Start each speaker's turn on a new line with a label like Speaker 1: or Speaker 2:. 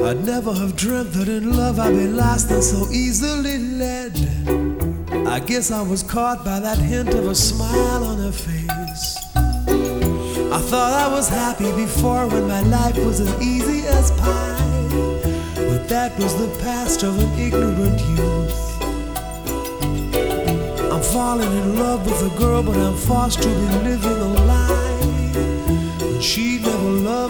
Speaker 1: I'd never have dreamt that in love I'd be lost and so easily led. I guess I was caught by that hint of a smile on her face. I thought I was happy before when my life was as easy as pie, but that was the past of an ignorant youth. I'm falling in love with a girl, but I'm forced to be living a lie. And she never loved